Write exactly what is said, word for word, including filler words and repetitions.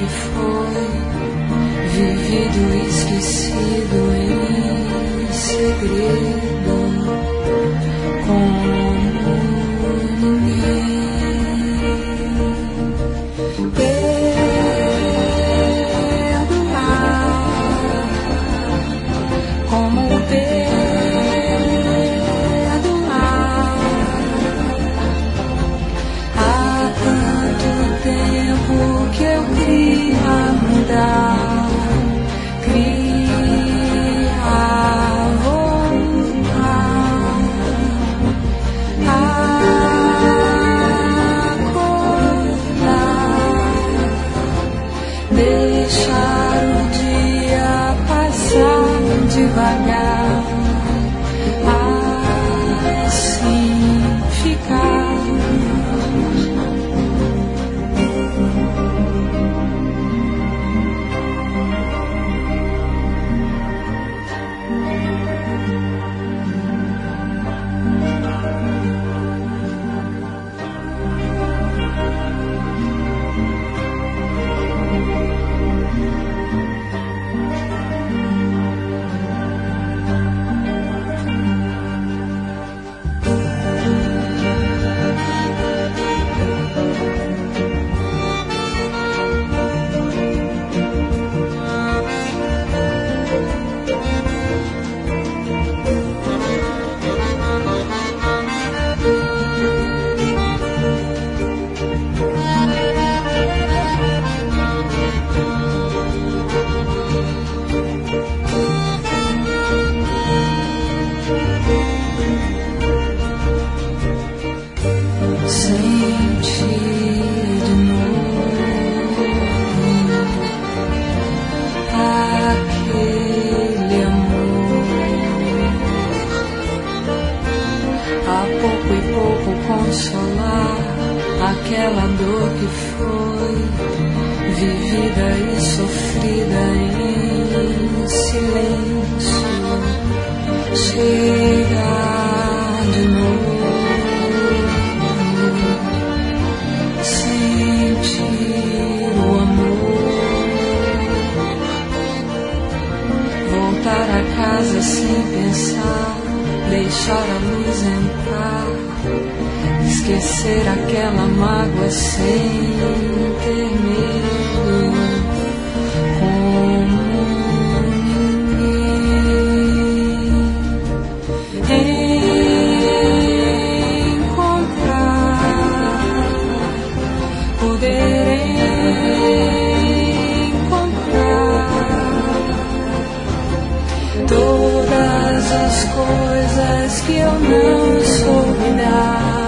que foi vivido e esquecido em segredo, como ninguém. Perdoar, como perdoar. Há tanto tempo que eu queria mudar, queria voltar, acordar, deixar o dia passar devagar, assim ficar. Aquela dor que foi vivida e sofrida em silêncio, chegar de novo, sentir o amor, voltar a casa sem pensar, deixar a luz entrar, esquecer aquela mágoa sem ter medo, como ninguém. Encontrar, poder encontrar todas as coisas que eu não soube dar.